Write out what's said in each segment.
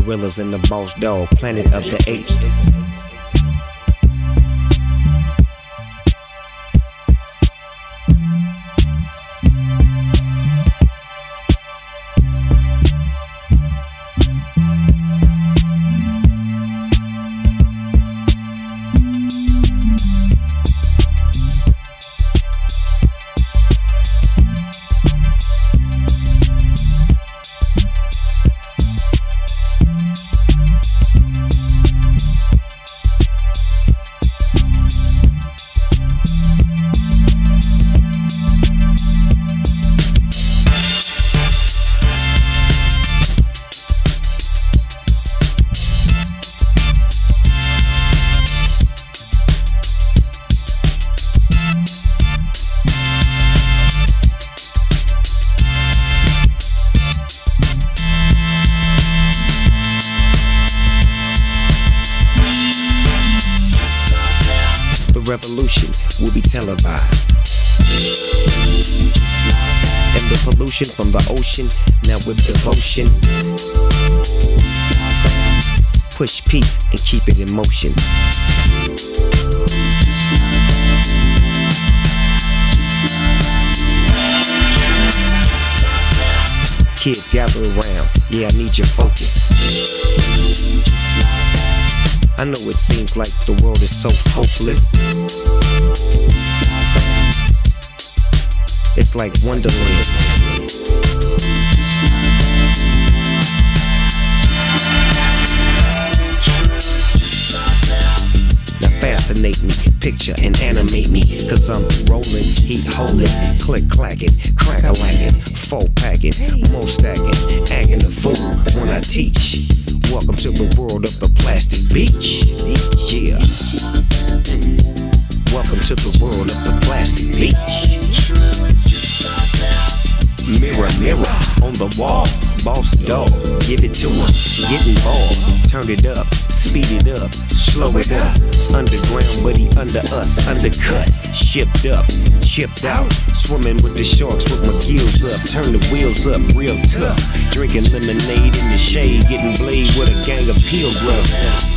gorillas and the boss dog, planet of the apes. Revolution will be televised, and the pollution from the ocean now with devotion. Push peace and keep it in motion. Kids gather around, yeah, I need your focus. I know it seems like the world is so hopeless. It's like Wonderland. Now fascinate me, picture and animate me, 'cause I'm rolling, heat holding, click clacking, crack-a-lacking, full packing, more stacking, acting a fool when I teach. Welcome to the world of the plastic beach. Yeah. Welcome to the world of the plastic beach. Mirror, mirror on the wall, boss dog, give it to him. Get involved, turn it up, speed it up, slow it up. Underground, but he under us, undercut, shipped up, chipped out. Swimming with the sharks with my gills up, turn the wheels up, real tough. Drinking lemonade in the shade, getting blade with a gang of pilgrims.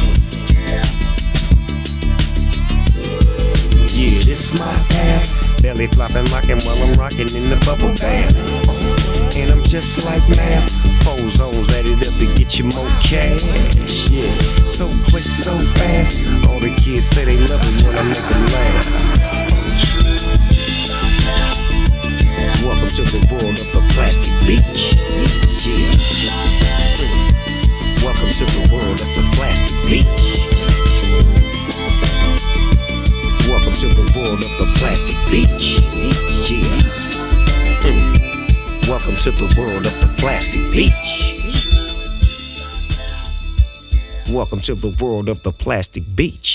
Yeah, this my path. Belly flopping, rocking while I'm rocking in the bubble bath. And I'm just like math. 4 zones added up to get you more cash. Yeah, so quick, so fast. All the kids say they love it when I make them laugh. Welcome to the world of the plastic beach. Yeah. Welcome to the world of the plastic beach. Welcome to the world of the plastic beach. Yeah. Welcome to the world of the plastic beach. Welcome to the world of the plastic beach.